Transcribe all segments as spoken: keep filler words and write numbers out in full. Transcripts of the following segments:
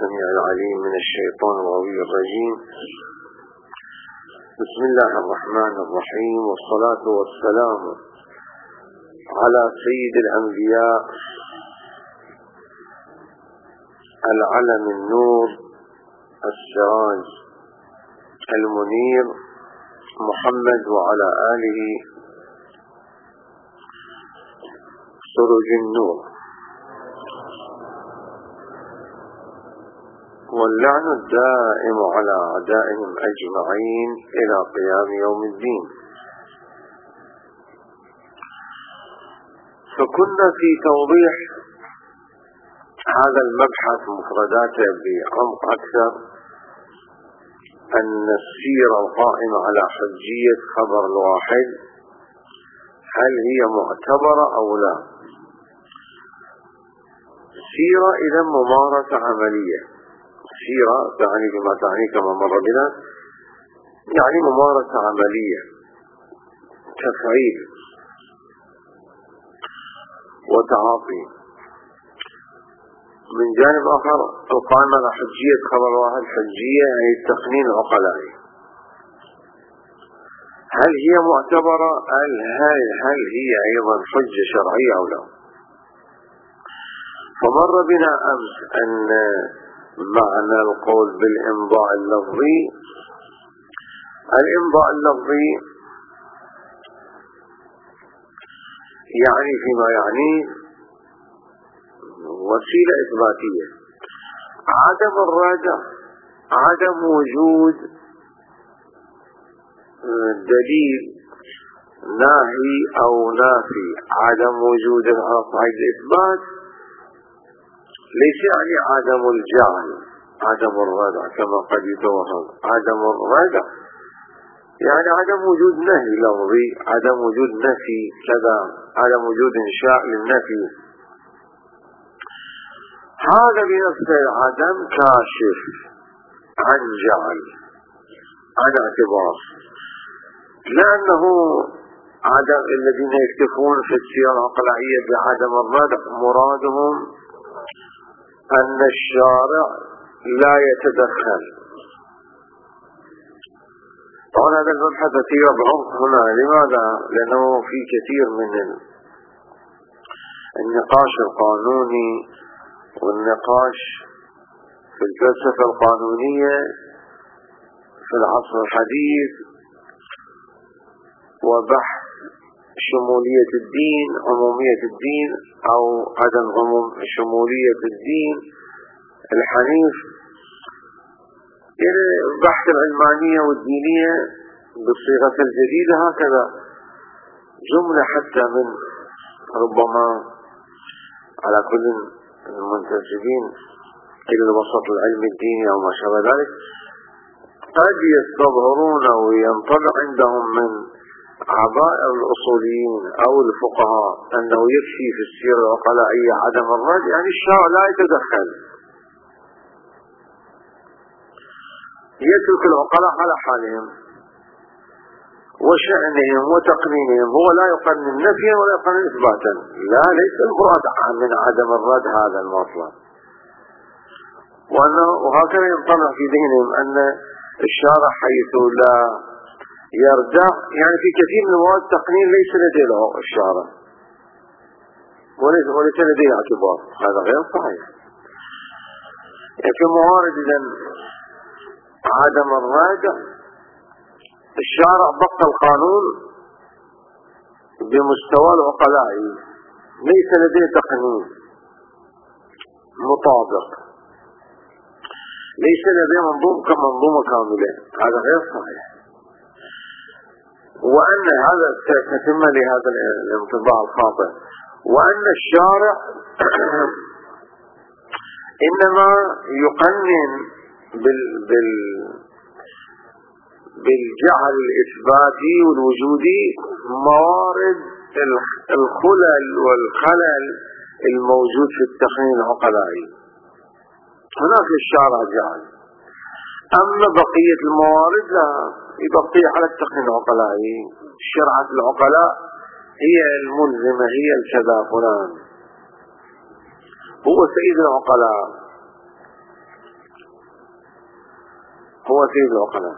السميع العليم من الشيطان الغوي الرجيم. بسم الله الرحمن الرحيم، والصلاة والسلام على سيد الأنبياء العلم النور السراج المنير محمد وعلى آله سرج النور، واللعن الدائم على أعدائهم أجمعين إلى قيام يوم الدين. فكنا في توضيح هذا المبحث مفرداته بعمق أكثر، أن السيرة القائمة على حجية خبر الواحد هل هي معتبرة أو لا؟ سيرة إذا ممارسة عملية، سيرة تعني بما تعني كما مر بنا، يعني ممارسة عملية، تفعيل وتعاطي. من جانب آخر القائمة على حجية خبر واحد، حجية هي التقنين العقلائي، هل هي معتبرة؟ هل, هل هي أيضا حجة شرعية أو لا؟ فمر بنا أمس أن معنى القول بالإمضاء اللفظي، الإمضاء اللفظي يعني فيما يعني وسيلة إثباتية، عدم الراجع، عدم وجود دليل ناهي أو نافي، عدم وجود على صعيد الإثبات، ليس يعني عدم الجعل، عدم الردع كما قد يتوهم، عدم الردع يعني عدم وجود نهي لفظي، عدم وجود نفي كذا، عدم وجود إنشاء للنفي. هذا بنفسه عدم كاشف عن جعل، عن اعتبار، لأنه عدم الذين يكتفون في السيرة العقلائية بعدم الردع مرادهم أن الشارع لا يتدخل. طبعا هذا المبحث أثير بعمق هنا، لماذا؟ لأنه في كثير من النقاش القانوني والنقاش في الفلسفة القانونية في العصر الحديث، وبحث شمولية الدين، عمومية الدين أو عدم عموم شمولية الدين الحنيف، يعني بحث العلمانية والدينية بالصيغة الجديدة. هكذا جملة حتى من ربما على كل المنتسبين إلى الوسط العلمي الديني أو ما شابه ذلك قد يستظهرون وينطلع عندهم من عبائر الأصوليين أو الفقهاء أنه يكفي في السيرة العقلائية عدم الرد، يعني الشارع لا يتدخل، يترك العقلاء على حالهم وشأنهم وتقنينهم، هو لا يقنن نفيا ولا يقنن إثباتا. لا، ليس المراد من عدم الرد هذا المطلب، وأنه وهكذا ينطلع في ذهنهم أن الشارع حيث لا يرجع، يعني في كثير من مواد التقنين ليس لديه الشارع وليس, وليس لديه اعتبار، هذا غير صحيح. يعني في موارد إذن عدم الراجع الشارع بقى القانون بمستوى العقلائي، ليس لديه تقنين مطابق، ليس لديه منظومة كمنظومة كاملة، هذا غير صحيح. وأن هذا تتم لهذا الانطباع الخاطئ، وأن الشارع إنما يقنن بال بال بالجعل الإثباتي والوجودي موارد الخلل والخلل الموجود في التقنين العقلائي، هناك الشارع جعل. أما بقية الموارد لا، يبقي على التقنين العقلائي، شرعة العقلاء هي الملزمة، هي الكذا فلان، هو سيد العقلاء، هو سيد العقلاء.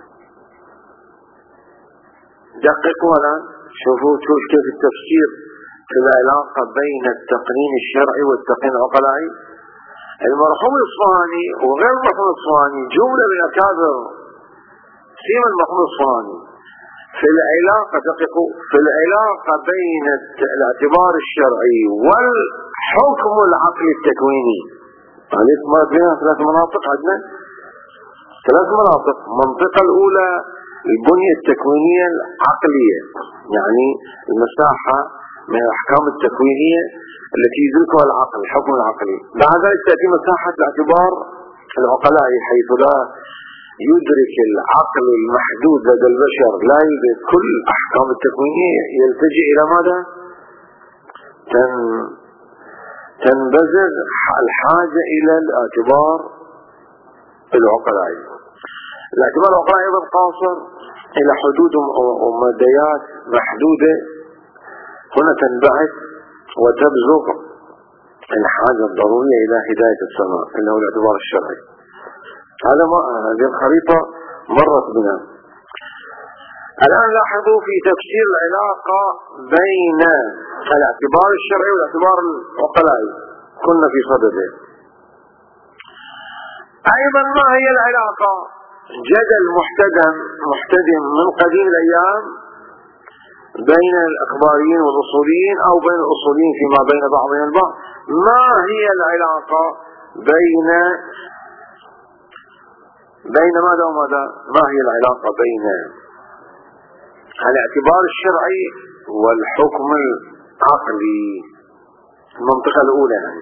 دققوا الآن، شوفوا شوف كيف التفسير في العلاقة بين التقنين الشرعي والتقنين العقلائي. المرحوم الإصفهاني وغير المرحوم الإصفهاني جملة من أكابر سيما المرحوم الإصفهاني في العلاقة، دققوا، في العلاقة بين الاعتبار الشرعي والحكم العقلي التكويني. هذه مرت بينها ثلاث مناطق، عندنا ثلاث مناطق. المنطقة الأولى البنية التكوينية العقلية، يعني المساحة من الأحكام التكوينية التي يدركها العقل، الحكم العقلي. بعد ذلك تأتي مساحة الاعتبار العقلائي، حيث لا يدرك العقل المحدود لدى البشر، لا يدرك كل الأحكام التكوينية، يلتجئ إلى ماذا؟ تن... تنبذر الحاجة إلى الاعتبار العقلائي. الاعتبار العقلائي أيضا قاصر إلى حدود ومديات محدودة، هنا تنبعث وتبزغ الحاجة الضرورية إلى هداية السماء، اللي هو الاعتبار الشرعي. هذا ما هذه الخريطة مرت بنا. الآن لاحظوا في تفسير العلاقة بين الاعتبار الشرعي والاعتبار العقلائي، كنا في صدده. أيضا ما هي العلاقة؟ جدل محتدم محتدم من قديم الأيام بين الأخباريين والأصوليين أو بين الأصوليين فيما بين بعضهم البعض. ما هي العلاقة بين بين ماذا وماذا؟ ما هي العلاقة بين الاعتبار الشرعي والحكم العقلي؟ المنطقة الأولى يعني.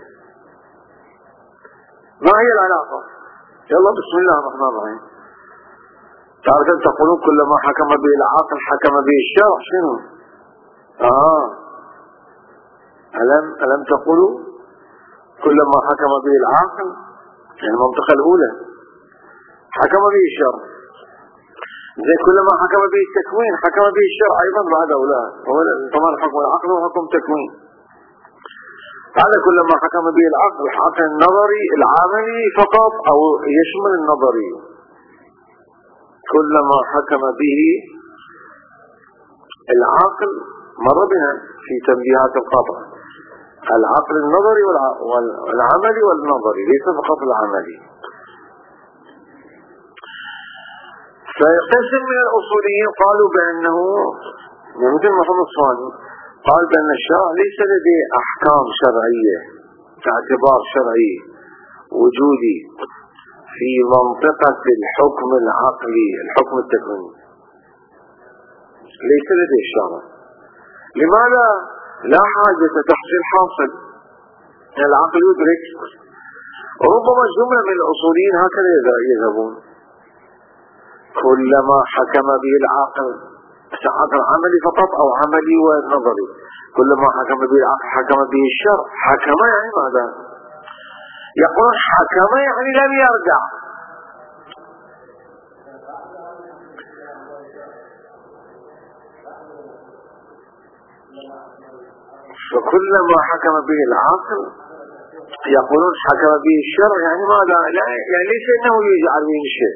ما هي العلاقة؟ يلا بسم الله الرحمن الرحيم. تعرفون تقولون كلما حكم به العقل حكم به الشرع، شنو؟ آه ألم ألم تقولوا كلما حكم به العقل، يعني المنطقة الأولى حكم به الشرع، زي كلما حكم به التكوين حكم به الشرع أيضا بعد أولاد. طبعا حكم العقل هو حكم تكوين. هذا كلما حكم به العقل، العقل النظري العملي فقط أو يشمل النظري. كلما حكم به العقل، مر بنا في تنبيهات القطع، العقل النظري والعملي والنظري، ليس فقط العملي. فقسم من الأصوليين قالوا بأنه مثل محمد الصاني قال بأن الشرع ليس لديه أحكام شرعية باعتبار شرعي وجودي في منطقة الحكم العقلي، الحكم التكويني، ليس لديه الشرع. لماذا؟ لا حاجة تحصيل حاصل، العقل يدرك. ربما جملة من الأصوليين هكذا يذهبون، كلما حكم به العقل، عقل عملي فقط أو عملي ونظري، كلما حكم به العقل حكم به الشرع. حكم يعني ماذا؟ يقول حكم يعني لم يرجع. فكلما حكم به العقل يقولون حكم به الشرع، يعني ماذا؟ يعني ليس انه يجعل به شيء.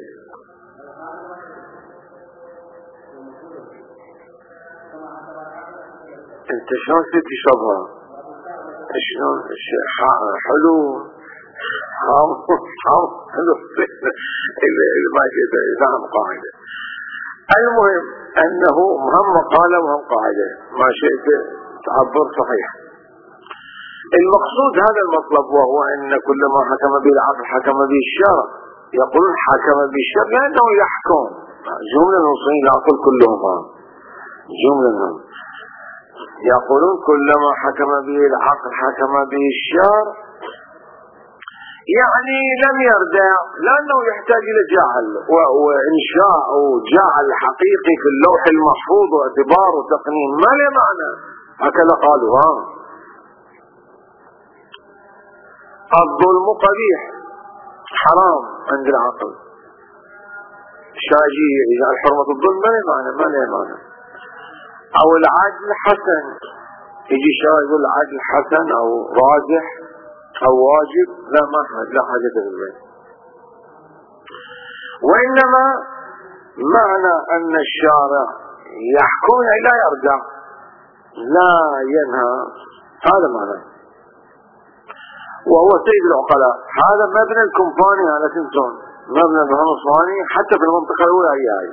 انت شلون تشربها؟ شلون حلو حام حام حلو ما شئت نعم قاعدة. المهم انه مهم قالة وهم قاعدة، ما شئت تعبر صحيح. المقصود هذا المطلب، وهو ان كلما حكم به العقل حكم به الشرع. يقولون حكم به الشرع لانه يحكم. جملة الأصوليين لا أقول كلهم، جملة منهم يقولون كلما حكم به العقل حكم به الشرع، يعني لم يرجع، لأنه يحتاج إلى جعل وإنشاء وجعل حقيقي في اللوح المحفوظ واعتبار وتقنين، ما له معنى. هكذا قالوا. ها الظلم قبيح حرام عند العقل، الشاجي يجعل حرمة الظلم ما له معنى، ما له معنى. أو العدل حسن، يجي الشرع يقول العدل حسن أو راجح أو واجب، لا ما لا حاجة بالبيت. وإنما معنى أن الشارع يحكم لا يرجع لا ينهى، هذا معنى، وهو سيد العقلاء. هذا مبنى الكمفاني على تنسون، مبنى محمد الصواني حتى في المنطقة الأولى هي هاي.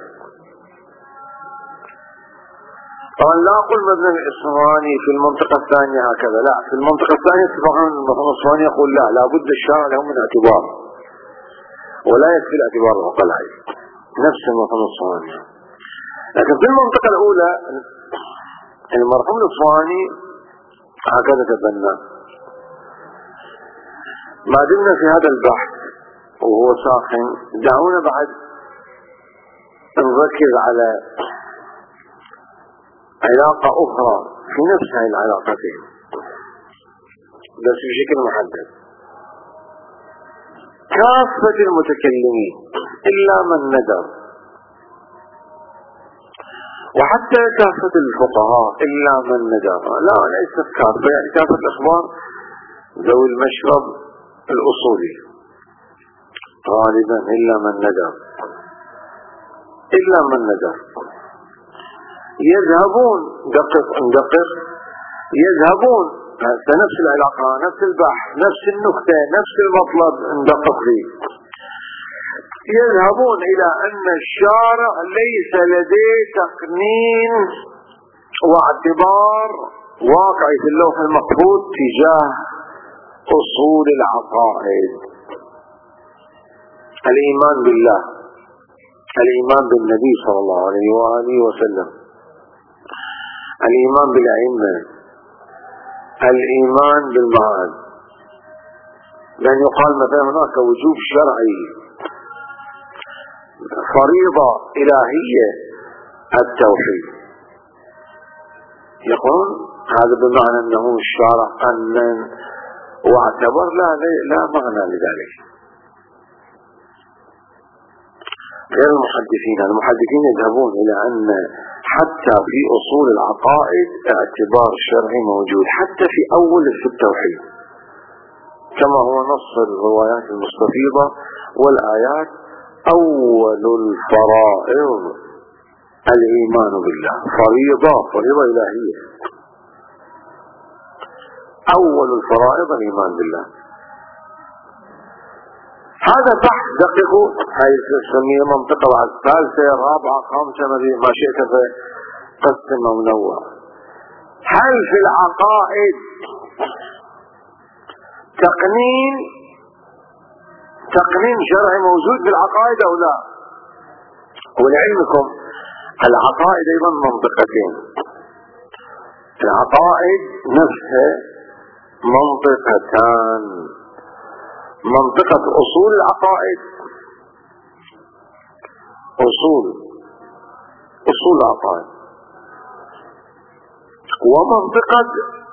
طبعا لا أقول مبنى الإصفهاني في المنطقة الثانية هكذا، لا، في المنطقة الثانية سبحان محمد الصواني يقول لا، لابد الشارع له من اعتبار ولا يكفي الاعتبار العقلاء نفس محمد الصواني. لكن في المنطقة الأولى المرحوم الإصفهاني هكذا تبنى. ما دمنا في هذا البحث وهو ساخن، دعونا بعد نركز على علاقة أخرى في نفس هذه العلاقتين بس بشكل محدد. كافة المتكلمين إلا من ندر، وحتى كافة الفقهاء إلا من ندر، لا ليست كافة، يعني كافة الأخبار ذوي المشرب الأصولي غالبا إلا من ندر، إلا من ندر يذهبون دقق دقق يذهبون نفس العلاقة، نفس البحث، نفس النكتة، نفس المطلب، ندقق فيه. يذهبون إلى أن الشارع ليس لديه تقنين واعتبار واقعي في اللوح المقبول تجاه أصول العقائد، الإيمان بالله، الإيمان بالنبي صلى الله عليه وآله وسلم، الإيمان بالأئمة، الإيمان بالمعاد. لأن يقال مثلا هناك وجوب شرعي، فريضة إلهية التوحيد، يقول هذا بمعنى أنه الشارع قنن واعتبر، لا لا معنى لذلك. غير المحدثين، المحدثين يذهبون إلى أن حتى في أصول العقائد اعتبار الشرعي موجود، حتى في أول في التوحيد، كما هو نص الروايات المستفيضة والآيات: أول الفرائض الإيمان بالله، فريضة فريضة إلهية، أول الفرائض الإيمان بالله. هذا بحث دقيقوا، هاي نسميه منطقة بعد ثالثة رابعة خامسة ما شئت قسم منوع. هل في العقائد تقنين تقنين شرعي موجود في العقائد أو لا؟ ولعلمكم العقائد أيضا منطقتين، العقائد نفسها منطقتان: منطقة أصول العقائد، أصول أصول العقائد، ومنطقة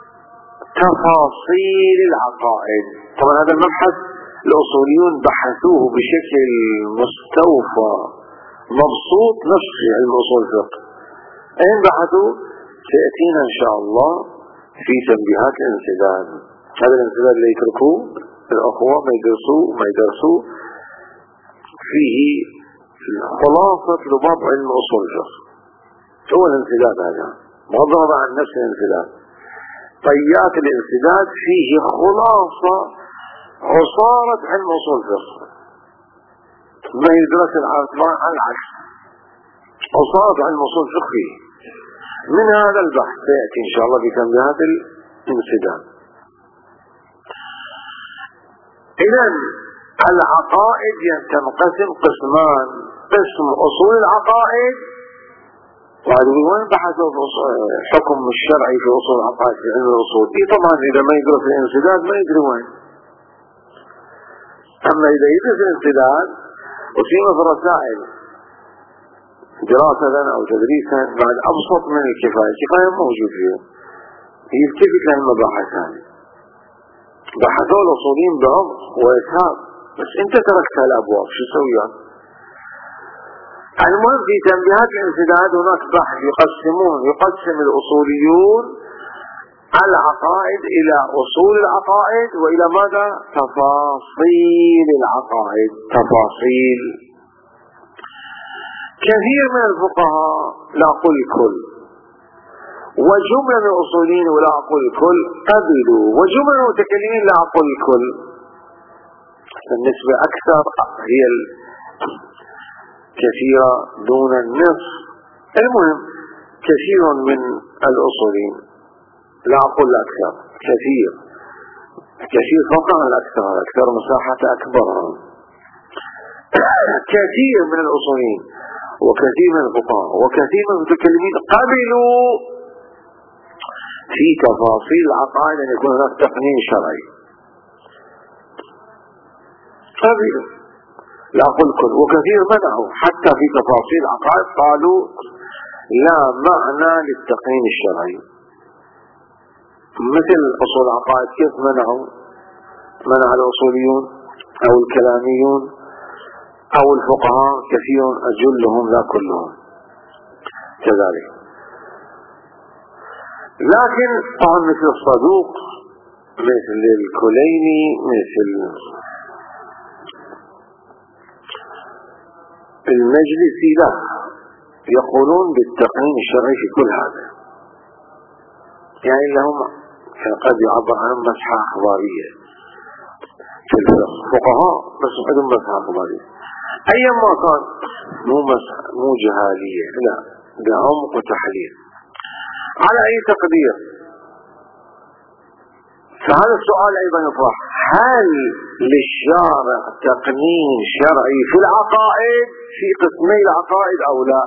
تفاصيل العقائد. طبعا هذا المبحث الأصوليون بحثوه بشكل مستوفى مبسوط، نفس علم أصول الفقه. أين بحثوا؟ سيأتينا إن شاء الله في تنبيهات الانسداد. هذا الانسداد اللي يتركوه الأخوة ما يدرسوه ما يدرسوه فيه خلاصة لباب علم أصول الفقه. هو الانسداد هذا مضرب عن نفس الانسداد، طيات الانسداد فيه خلاصة عصارة علم أصول الفقه، ما يدرس العصران على العكس، عصارة علم أصول الفقه فيه. من هذا البحث سيأتي إن شاء الله بتنبيهات الانسداد. إذن العقائد تنقسم قسمان: قسم أصول العقائد، وهذا وين بحثوا حكم الشرعي في أصول العقائد في علم الأصول. إيه طبعا إذا ما يدرس الانسداد ما يدري وين. أما إذا يدرس الانسداد وفيما في الرسائل دراسة أو تدريسا بعد أبسط من الكفاية، الكفاية موجود فيه، يلتفت للمباحث هذه. بحثوا الأصوليين بعمق وإسهاب، بس أنت تركتها الأبواب، شو سويها؟ المهم في تنبيهات الانسداد هناك بحث يقسمون يقسم الأصوليون العقائد إلى أصول العقائد وإلى ماذا؟ تفاصيل العقائد. تفاصيل كثير من الفقهاء لا أقول الكل وجملة من الأصوليين ولا أقول الكل قبلوا، وجملة من المتكلمين لا أقول الكل، النسبة أكثر هي الكثيرة دون النصف. المهم كثير من الأصوليين لا أقول الأكثر، كثير كثير فقط الأكثر، الأكثر مساحة أكبر. كثير من الأصوليين وكثير من الفقهاء وكثير من المتكلمين قبلوا في تفاصيل العقائد أن يكون هناك تقنين شرعي، قبلوا لا أقول كل، وكثير منعوا حتى في تفاصيل العقائد قالوا لا معنى للتقنين الشرعي، مثل أصول العقائد كيف منعوا؟ منع الأصوليون أو الكلاميون أو الفقهاء كثير أجلهم لا كلهم كذلك. لكن طبعا مثل الصدوق مثل الكليني مثل المجلسي لا يقولون بالتقنين الشرعي في كل هذا، يعني لهم قد يعبر عنهم مسحة أخبارية في الفقهاء بس عندهم مسحة أخبارية أيما كان، مو مسحة مو جهالية، لا بعمق وتحليل. على أي تقدير فهذا السؤال أيضا يطرح، هل للشارع تقنين شرعي في العقائد في قسمي العقائد أو لا؟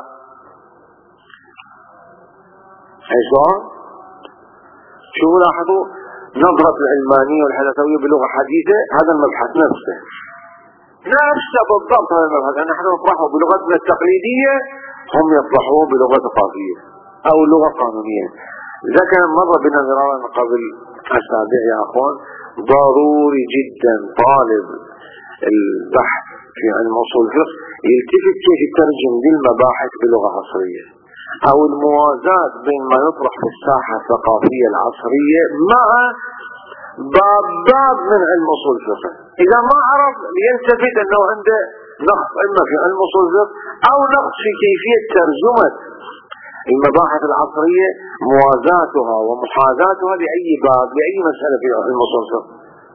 أي سؤال؟ شوفوا لاحظوا نظرة العلمانية والحدثوية بلغة حديثة، هذا المبحث نفسه نفسه بالضبط، هذا المبحث نحن نطرحه بلغتنا التقليدية، هم يطرحوه بلغة ثقافية أو لغة قانونية. إذا كان مر بنا مرارا قبل أسابيع يا أخوان، ضروري جدا طالب البحث في علم أصول الفقه يلتفت كيف يترجم للمباحث بلغة عصرية، أو الموازاة بين ما يطرح في الساحة الثقافية العصرية مع باب باب من علم أصول الفقه. إذا ما عرف يلتفت أنه عنده نقص إما في علم أصول الفقه أو نقص في كيفية ترجمة المباحث العصرية، موازاتها ومحاذاتها لأي باب لأي مسألة في علم أصول الفقه،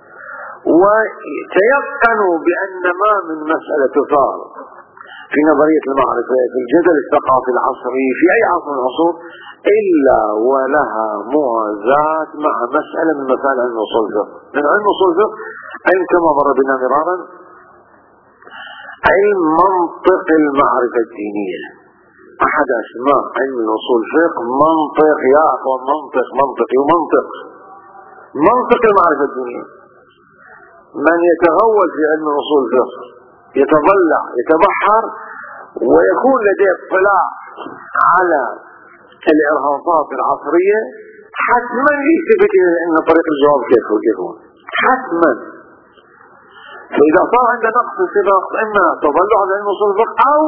وتيقنوا بأن ما من مسألة تثار في نظرية المعرفة في الجدل الثقافي العصري في أي عصر من العصور إلا ولها موازاة مع مسألة من مسائل علم أصول الفقه. من علم أصول الفقه علم كما مر بنا مرارا علم منطق المعرفة الدينية، أحد أسماء علم الأصول الفقه منطق يا أخوان، منطق منطقي ومنطق منطق المعرفة الدينية. من يتغول في علم الأصول الفقه يتضلع يتبحر ويكون لديه اطلاع على الإرهاصات العصرية، حتما يثبت أن طريق الجواب كيف يكون حتما. فإذا صار عند نقص في نقص إما تضلع على علم أصول الفقه أو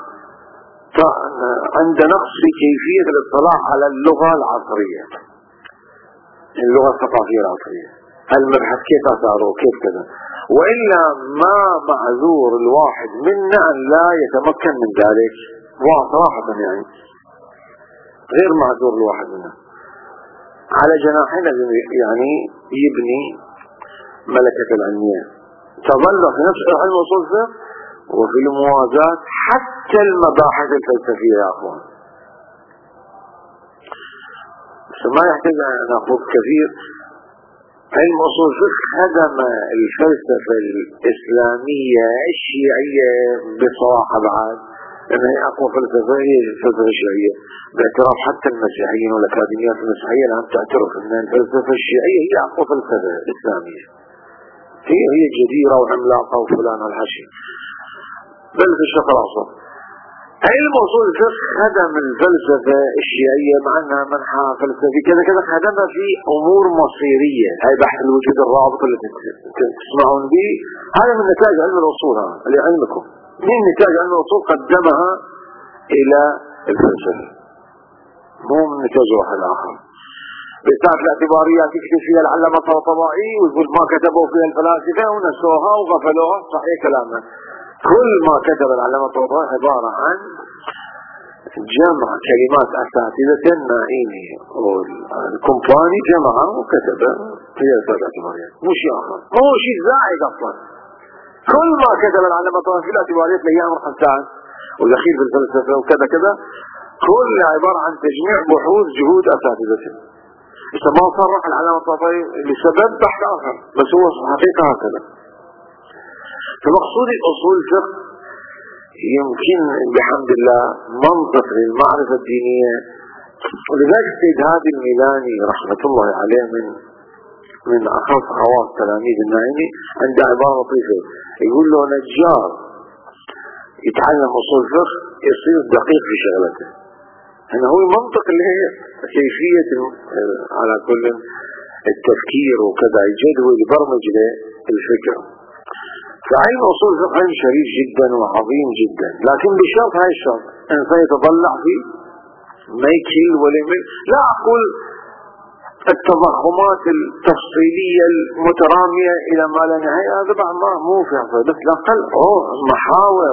عند نقص في كيفية الاطلاع على اللغة العصرية، اللغة الثقافية العصرية، المبحث كيف أثاره كيف كذا. وإلا ما معذور الواحد منا أن لا يتمكن من ذلك، وصراحة يعني غير معذور الواحد منا، على جناحنا يعني يبني ملكة العلمية تظل في نفس علم أصول الفقه وفي الموازاة حتى المباحث الفلسفية يا أخوان. بس ما يحتاج أن نأخذ كثير. علم أصول الفقه خدم الفلسفة الإسلامية الشيعية بصراحة بعد، لأنها هي أقوى فلسفة هي الفلسفة الشيعية، باعتراف حتى المسيحيين والأكاديميات المسيحية الآن تعترف أن الفلسفة الشيعية هي أقوى فلسفة إسلامية، هي هي جديرة وعملاقة وفلان والحشي، بل في الشرق الأوسط. علم أصول الفقه خدم الفلسفة الشيعية مع أنها منحى فلسفي كذا كذا، خدمها في أمور مصيرية، هاي بحث الوجود الرابط اللي تسمعون به، هذا من نتاج علم الأصول، هذا لعلمكم من نتاج علم الأصول قدمها إلى الفلسفة، مو من نتاج واحد آخر. بتاعت الاعتباريات يكتب فيها العلامة الطباطبائي ويقول ما كتبوا فيها الفلاسفة ونسوها وغفلوها، صحيح كلامنا. كل ما كتب العلامة الطباطبائي عبارة عن جمع كلمات أساتذة النائمي والكومباني جمعها وكتب هي رسالة اعتباريات، مو شيء آخر، مو شيء زائد أصلا. كل ما كتب العلامة الطباطبائي في الاعتباريات لأيام الخمسان والأخير في الفلسفة وكذا كذا، كل عبارة عن تجميع بحوث جهود أساتذته. إذا ما صرح العلامة الطباطبائي لسبب بحث آخر، بس هو حقيقة هكذا. فمقصود الأصول الفقه يمكن بحمد الله منطق للمعرفة الدينية. ولذلك السيد هادي الميلاني رحمة الله عليه من من أخص خواص تلاميذ النائمي عنده عبارة لطيفة، يقول له نجار يتعلم أصول الفقه يصير دقيق في شغلته. هنا هو المنطق اللي هي كيفية على كل التفكير وكذا يجدول يبرمج له الفكر. فعلم أصول الفقه علم شريف جدا وعظيم جدا، لكن بشرط هاي الشرط إنسان يتطلع فيه ما يكل ولا يمل. لا أقول التضخمات التفصيلية المترامية إلى ما لا نهاية، هذا بعد ما مو في حصل، بس الأقل أوه محاور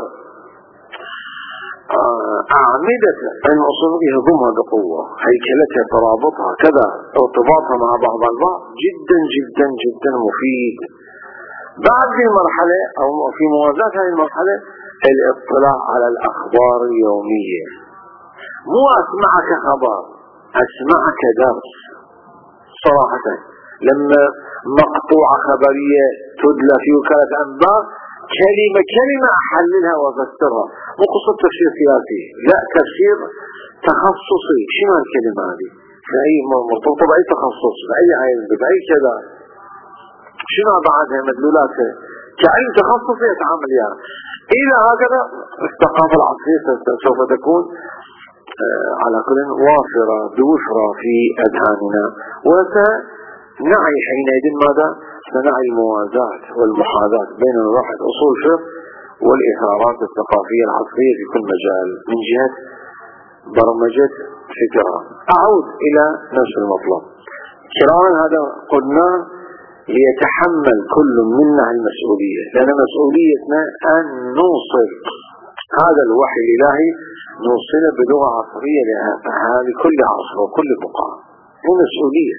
أعمدة علم أصول الفقه يهضمها بقوة، هيكلتها ترابطها كذا ارتباطها مع بعض البعض جدا جدا جدا مفيد. بعد في مرحلة أو في موازاة هذه المرحلة الاطلاع على الأخبار اليومية، مو أسمعك خبر، أسمعك درس. صراحة لما مقطوعة خبرية تدلى في وكالة أنباء كلمة كلمة أحللها وأفسرها، مو قصة تفسير سياسي، لا تفسير تخصصي. شنو الكلمة هذه؟ في أي مرتبطة بأي تخصص، بأي علم، بأي كذا، شنو بعدها مدلولاتها كعلم تخصصي يتعامل يعني. إلى هكذا الثقافة العصرية سوف تكون على كل وافرة بوفرة في أذهاننا، وسنعي حينئذ ماذا؟ سنعي الموازاة والمحاذاة بين الواحد أصول الفقه والإثارات الثقافية العصرية في كل مجال من جهة برمجة فكرة. أعود إلى نفس المطلب كراما، هذا قلنا ليتحمل كل منا المسؤولية، لأن مسؤوليتنا أن نوصل هذا الوحي الإلهي، نوصله بلغة عصرية لكل عصر وكل بقعة. هي مسؤولية،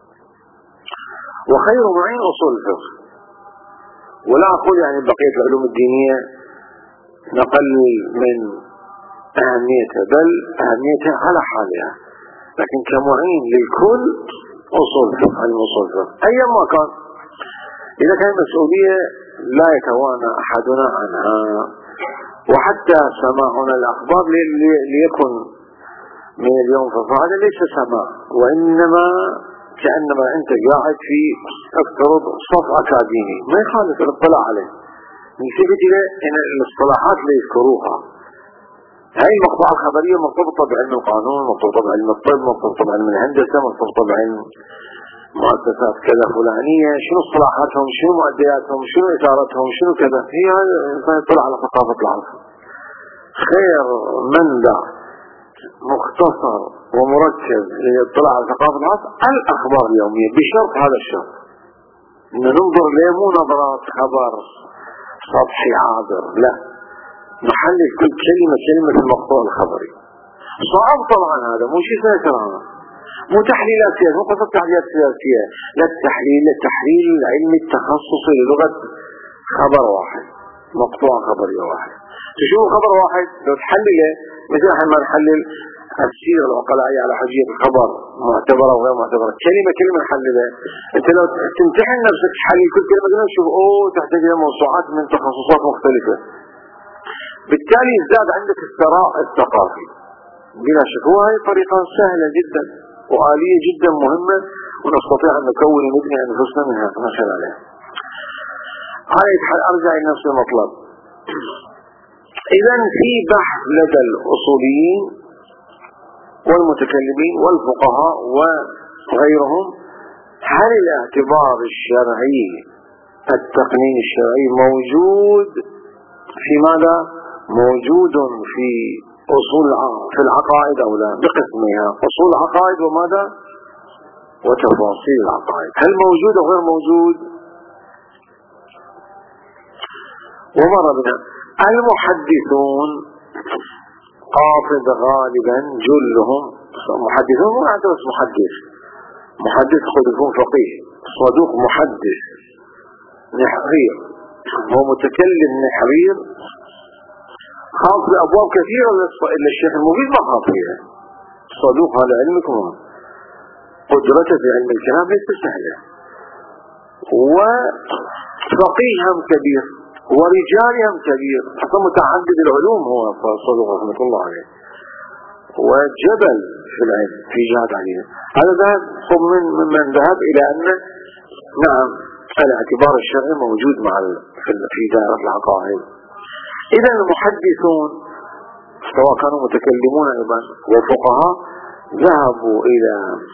وخير معين أصول الفقه. ولا أقول يعني بقية العلوم الدينية نقلل من أهميتها، بل أهميتها على حالها، لكن كمعين للكل أصول الفقه. علم أصول الفقه أيما كان، إذا كان مسؤولية لا يتوانى أحدنا عنها. وحتى سماعنا الأخبار ليكن من اليوم فهذا ليس سماع، وإنما كأنما أنت قاعد في افترض صف أكاديمي ما يخالف الاطلاع عليه. نسبت إلى أن الاصطلاحات اللي يذكروها هاي المقطوعة الخبرية مرتبطة بعلم القانون، مرتبطة بعلم الطب، مرتبطة بعلم الهندسة، مرتبطة بعلم مؤسسات كذا فلانية، شنو اصطلاحاتهم، شنو مؤدياتهم، شنو إثارتهم، شنو كذا. هي هذا الإنسان يطلع على ثقافة العصر. خير منبع مختصر ومركز للاطلاع على ثقافة العصر الأخبار اليومية، بشرط هذا الشرط إن ننظر ليه مو نظرات خبر سطحي عابر، لا، نحلل كل كلمة كلمة في المقطوع الخبري. صعب طبعا هذا، مو شيء سيطرنا، مو تحليلات سياسية، مو قصة تحليلات سياسية، لا، التحليل التحليل العلمي التخصصي للغة خبر واحد، مقطوع خبري واحد. تشوف خبر واحد لو تحلله مثل ما نحلل السيرة العقلائية على حجية الخبر معتبرة وغير معتبرة، كلمة كلمة نحللها. انت لو تمتحن نفسك تحلل كل كلمة تشوف اوه تحتاج الى موسوعات من تخصصات مختلفة، بالتالي يزداد عندك الثراء الثقافي بلا شك. وهي طريقة سهلة جدا وآلية جدا مهمة، ونستطيع أن نكون ونبني أنفسنا منها من خلالها. هاي أرجع إلى نفس المطلب. إذا في بحث لدى الأصوليين والمتكلمين والفقهاء وغيرهم، هل الاعتبار الشرعي التقنين الشرعي موجود في ماذا؟ موجود في أصول في العقائد أو لا؟ بقسمها أصول العقائد وماذا؟ وتفاصيل العقائد. هل موجود أو غير موجود؟ ومر بنا المحدثون قاصد غالبا جلهم محدثون، مو معناته بس محدث، محدث قد يكون فقيه، صدوق محدث نحرير، هو متكلم نحرير خاص بأبواب كثيرة إلا الشيخ المفيد ما خاص فيها. صدوق هذا علمكم، قدرته في علم الكلام ليست سهلة، وفقيهم كبير ورجالهم كبير، حتى متعدد العلوم هو صدوق رحمة الله عليه، وجبل في العلم في جهاد عليه. هذا ذهب من من ذهب إلى أن نعم الاعتبار الشرعي موجود مع في دائرة العقائد. إذا المحدثون سواء كانوا متكلمون أيضا وفقهاء ذهبوا إلى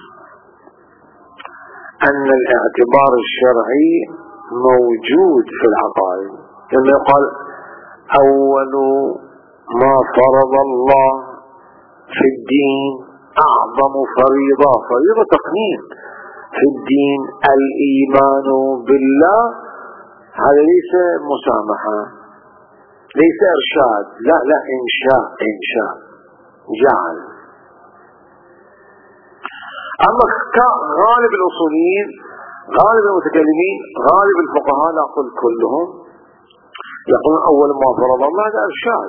أن الاعتبار الشرعي موجود في العقائد، كما يقال أول ما فرض الله في الدين أعظم فريضة، فريضة تقنين في الدين الإيمان بالله. هذا ليس مسامحة، ليس إرشاد، لا لا إنشاء، إنشاء جعل. أما غالب الأصوليين، غالب المتكلمين، غالب الفقهاء، لا أقول كلهم، يقولون أول ما فرض الله هذا إرشاد.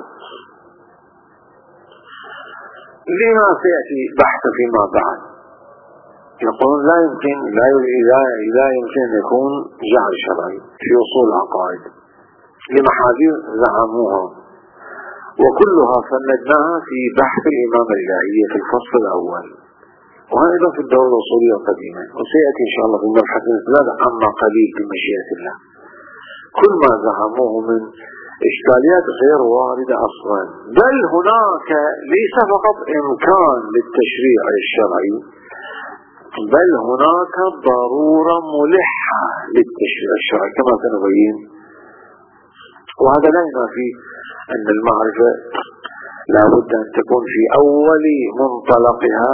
لما سيأتي بحث فيما بعد، يقولون لا يمكن لا لا يمكن أن يكون جعل شرعي في أصول العقائد لمحاذير زعموها، وكلها فندناها في بحث الإمامة الإلهية في الفصل الأول، وهذا في الدورة الأصولية القديمة، وسيأتي إن شاء الله في المبحث الثالث عما قليل بمشيئة الله. كل ما زعموه من إشكاليات غير واردة أصلا، بل هناك ليس فقط إمكان للتشريع الشرعي، بل هناك ضرورة ملحة للتشريع الشرعي كما سنبين. وهذا لا ينافي أن المعرفة لا بد أن تكون في أول منطلقها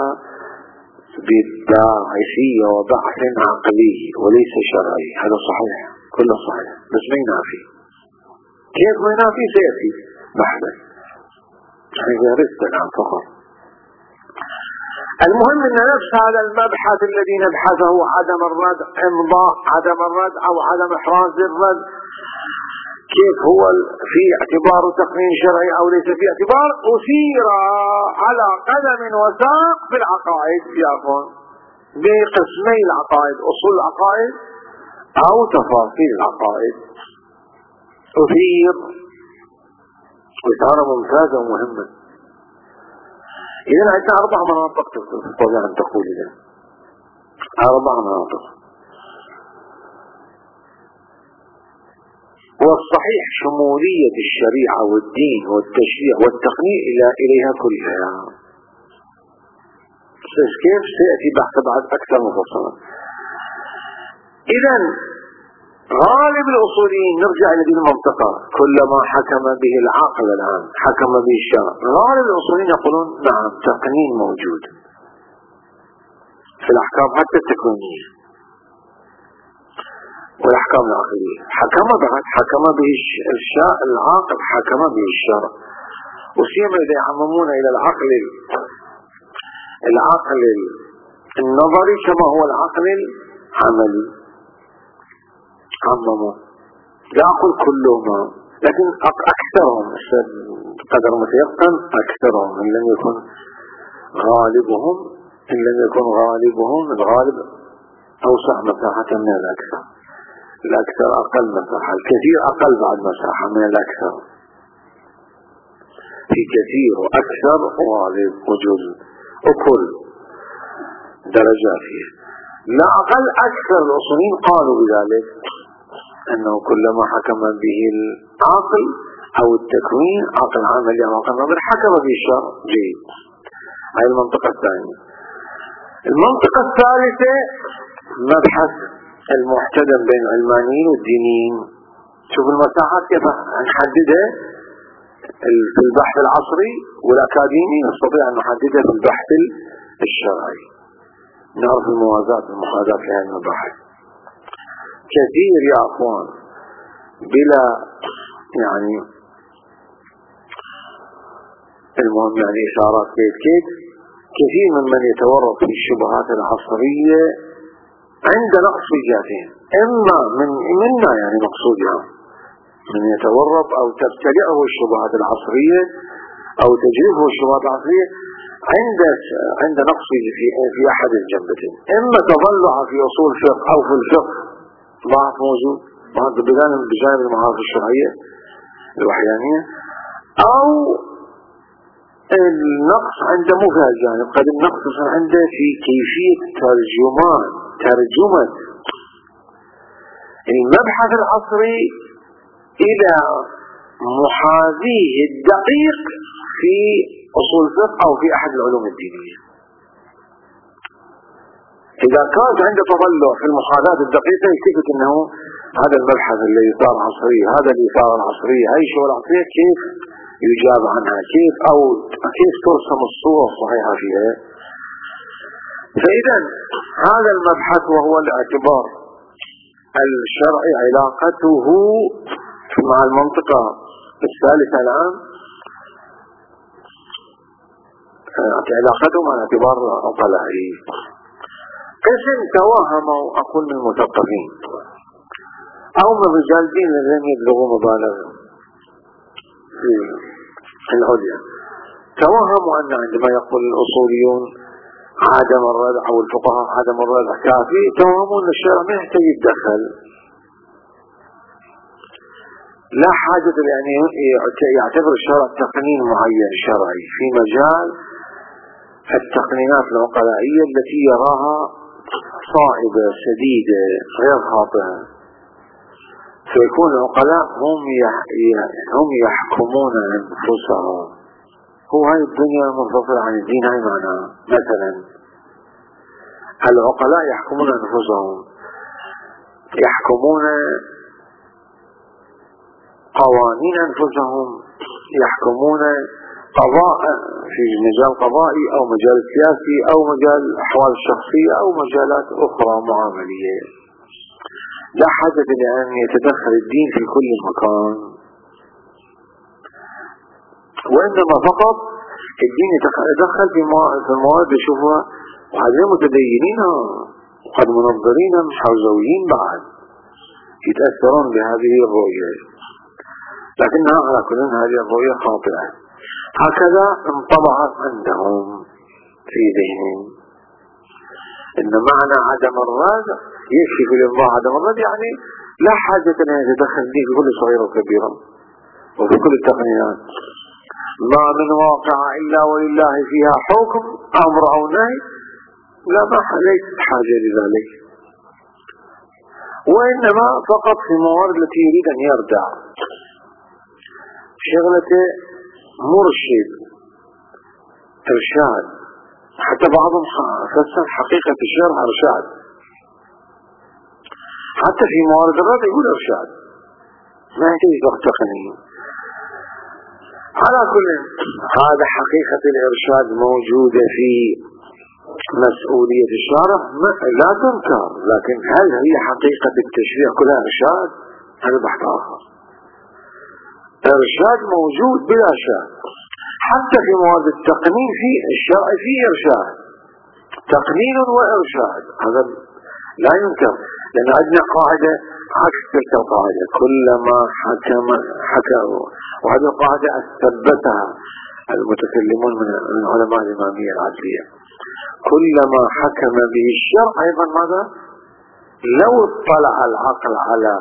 بالباحثية وبحث عقلي وليس شرعي. هذا صحيح، كله صحيح، بس ما ينافي. كيف ما ينافي؟ سيأتي بحثا هذا رزق الآن فقط. المهم أن نفس هذا المبحث الذي نبحثه عدم الرد، امضاء عدم الرد أو عدم إحراز الرد، كيف هو في اعتبار تقنين شرعي أو ليس في اعتبار، أثير على قدم وساق في العقائد، يكون بقسمي العقائد، أصول العقائد أو تفاصيل العقائد، أثير وصار ممتازة ومهمة. إذن عندنا أربع مناطق تستطيع أن تقول إذن أربع مناطق. والصحيح شمولية الشريعة والدين والتشريع والتقنين إلى إليها كلها. كيف سيأتي بحث بعد أكثر مفصلا. إذن غالب الأصوليين، نرجع إلى دين المنطقة، كلما حكم به العقل الآن حكم به الشرع. غالب الأصوليين يقولون نعم تقنين موجود في الأحكام حتى التكوينية والأحكام العقلية، حكم بعد حكم به الشرع، العاقل حكم به الشرع، وسيما إذا يعممون إلى العقل العقل النظري كما هو العقل العملي، عمموا. لا أقول كلهم، لكن أكثرهم قدر متيقن، أكثرهم إن لم يكن غالبهم، إن لم يكن غالبهم الغالب أوسع مساحة من الأكثر، الأكثر أقل مساحة، الكثير أقل بعد مساحة من الأكثر، في كثير وأكثر وغالب وجل وكل درجات فيه. لا أقل أكثر الأصوليين قالوا بذلك أنه كلما حكم به العقل أو التكوين، عقل عملي أو عقل نظري، حكم به الشرع. جيد، هذه المنطقة الثانية. المنطقة الثالثة مبحث المحتدم بين العلمانيين والدينيين. شوف المساحات كيف نحددها في البحث العصري والأكاديمي، نستطيع أن نحددها في البحث الشرعي، نعرف الموازات والمخالفات في هذه المباحث. كثير يا أخوان بلا يعني المهم يعني إشارات كيف كيف كثير ممن يتورط في الشبهات العصرية عند نقص جهتين، إما من منا يعني مقصودها من يتورط أو تبتلعه الشبهات العصرية أو تجربه الشبهات العصرية عند عند نقص في في أحد الجنبتين، إما تضلع في أصول الفقه أو في الفقه ضعف موجود بجانب بجانب المعارف الشرعية الوحيانية، أو النقص عنده مو في هالجانب، قد النقص عنده في كيفية ترجمان ترجمة المبحث العصري إلى محاذيه الدقيق في أصول الفقه أو في أحد العلوم الدينية. إذا كانت عنده تضلع في المحاذاة الدقيقة يثبت أنه هذا المبحث الذي صار عصري، هذا اللي صار العصري، هاي الشغل العصرية كيف يجاب عنها، كيف أو كيف ترسم الصورة الصحيحة فيها. فإذا هذا المبحث وهو الاعتبار الشرعي علاقته مع المنطقة الثالثة الآن علاقته مع الاعتبار العقلائي. قسم توهموا أقول من المثقفين أو من رجال دين لم يبلغوا مبالغة في العليا، توهموا أن عندما يقول الأصوليون عدم الردع أو الفقهاء عدم الردع كافي، توهموا أن الشرع ما يحتاج يتدخل، لا حاجة لأن يعتبر الشرع تقنين معين شرعي في مجال التقنينات العقلائية التي يراها صعبة شديدة غير خاطئة، فيكون العقلاء هم هم يحكمون أنفسهم. هو هاي الدنيا منفصلة عن الدين، هاي معناها مثلا العقلاء يحكمون أنفسهم، يحكمون قوانين أنفسهم، يحكمون قضاء في مجال قضائي أو مجال سياسي أو مجال الأحوال الشخصية أو مجالات أخرى معاملية، لا حاجة لأن يتدخل الدين في كل مكان، وإنما فقط الدين يتدخل في المواد يشوفها وهذين متدينين وقد منظرين حوزويين بعد يتأثرون بهذه الرؤية، لكنها على كل هذه الرؤية خاطئة. هكذا انطبعت عندهم في ذهنهم إن معنى عدم الرد يكفي في الإنضاء عدم الرد، يعني لا حاجة أن يتدخل به في كل صغيرة وكبيرة وفي كل التقنيات، ما من واقع إلا ولله فيها حكم أمر أو نهي، لا ما ليست حاجة لذلك، وإنما فقط في الموارد التي يريد أن يردع شغلته مرشد إرشاد، حتى بعضهم فسر حقيقة الشرع إرشاد، حتى في موارد الرد يقول إرشاد ما يحتاج وقت تقني. على كل هذا حقيقة الإرشاد موجودة في مسؤولية الشارع لا تنكر، لكن هل هي حقيقة التشريع كلها إرشاد؟ هذا بحث آخر. إرشاد موجود بلا شك، حتى في مواد التقنين في الشرع فيه إرشاد، تقنين وإرشاد، هذا لا ينكر، لأن عندنا قاعدة عكس تلك القاعدة، كلما حكم حكم، وهذه القاعدة أثبتها المتكلمون من العلماء الإمامية العدلية، كلما حكم به الشرع أيضا ماذا؟ لو اطلع العقل على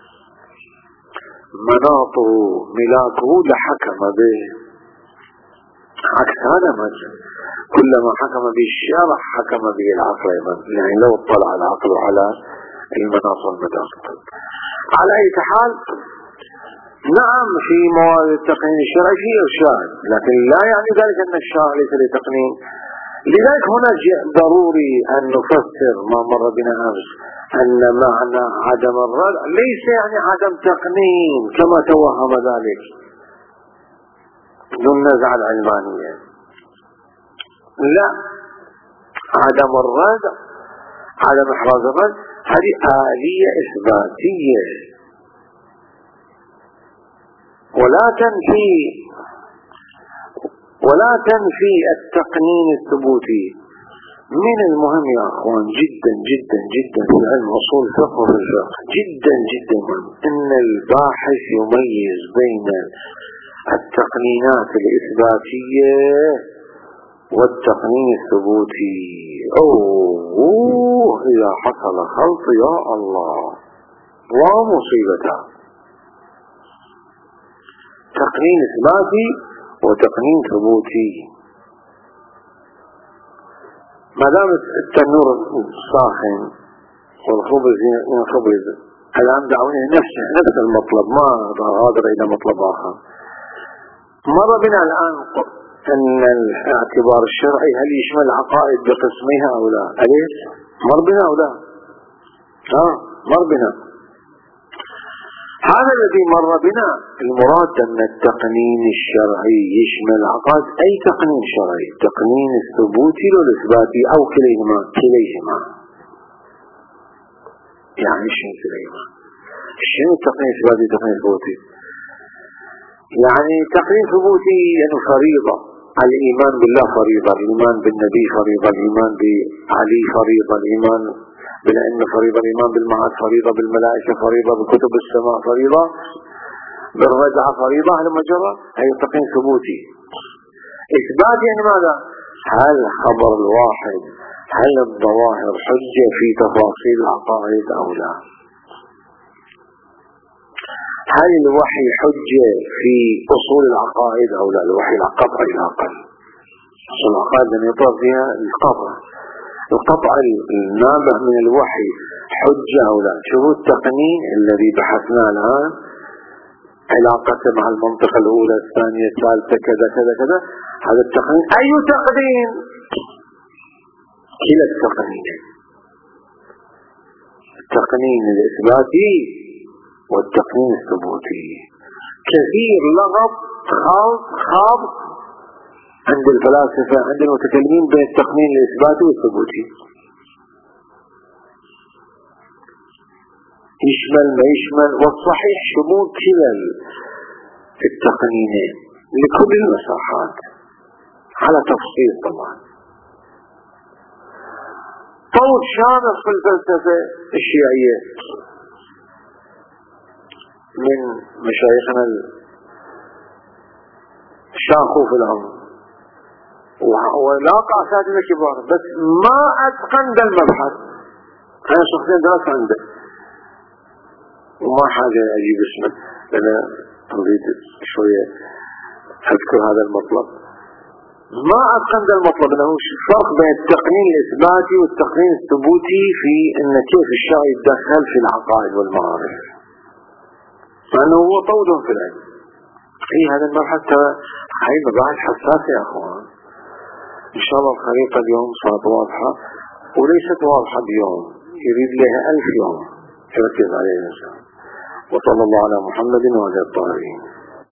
مناطه ملاكه لحكم به، عكس هذا مثلا كلما حكم به الشرع حكم به العقل أيضا، يعني لو اطلع العقل على المناط والمداخل. على أي حال نعم في مواد التقنين الشرعي فيه إرشاد، لكن لا يعني ذلك أن الشرع ليس لتقنين. لذلك هنا ضروري أن نفسر ما مر بنا أمس أن معنى عدم الرد ليس يعني عدم تقنين كما توهم ذلك دون نزع العلمانية، لا، عدم الرد عدم إحراز الرد هذه آلية إثباتية ولا تنفي ولا تنفي التقنين الثبوتي. من المهم يا أخوان جدا جدا جدا في علم أصول الفقه وفي الفقه جدا جدا مهم أن الباحث يميز بين التقنينات الإثباتية والتقنين الثبوتي. أوه إذا حصل خلط يا الله ومصيبته. تقنين إثباتي وتقنين ثبوتي. ما دام التنور ساخن والخبز ينخبز الآن دعوني نفس نفس المطلب، ما غادر إلى مطلب آخر. مر بنا الآن أن الاعتبار الشرعي هل يشمل العقائد بقسمها أو لا؟ أليس مر بنا أو لا؟ ها مر بنا. هذا الذي مر بنا المراد أن التقنين الشرعي يشمل العقائد، أي تقنين شرعي، تقنين الثبوتي والإثباتي أو كليهما كليهما. يعني شنو كليهما؟ شنو التقنين الإثباتي والتقنين الثبوتي؟ يعني تقنين ثبوتي يعني فريضة، الإيمان بالله فريضة، الإيمان بالنبي فريضة، الإيمان بعلي فريضة، الإيمان بالأئمة فريضة، الإيمان بالمعاد فريضة، بالملائكة فريضة، بكتب السماء فريضة، بالرجعة فريضة. هل مجرى هي تقنين ثبوتي. إثبات يعني ماذا؟ هل خبر الواحد هل الظواهر حجة في تفاصيل العقائد أو لا؟ هل الوحي حجة في أصول العقائد أو لا؟ الوحي القطع الأقل، أصول العقائد أن يطلق فيها القطع، القطع النابع من الوحي حجة أو لا؟ شوفوا التقنين الذي بحثناه الآن، علاقته مع المنطقة الأولى الثانية الثالثة كذا كذا كذا. هذا التقنين أي تقنين؟ كلا التقنين، التقنين الإثباتي والتقنين الثبوتي. كثير لغط خاض خاض عند الفلاسفة عند المتكلمين بين التقنين الإثباتي والثبوتي. يشمل ما يشمل، والصحيح شمول كلا التقنينين لكل المساحات على تفصيل طبعا. طول شامخ في الفلسفة الشيعية من مشايخنا الشاخوا في الأمر ولاقى أساتذة كبار، بس ما أتقن ذا المبحث. أنا شخصيا درست عنده وما حاجة أجيب اسمه لأن أريد شوية أذكر هذا المطلب. ما أتقن ذا المطلب أنه فرق بين التقنين الإثباتي والتقنين الثبوتي في أن كيف الشرع يتدخل في العقائد والمعارف، لأنه هو طول في العلم. هي هذا المبحث هاي مباحث حساسة يا أخوان. إن شاء الله الخريطة اليوم صارت واضحة وليست واضحة اليوم، يريد لها ألف يوم تركز عليها إن شاء الله. وصلى الله على محمد وعلى الطاهرين.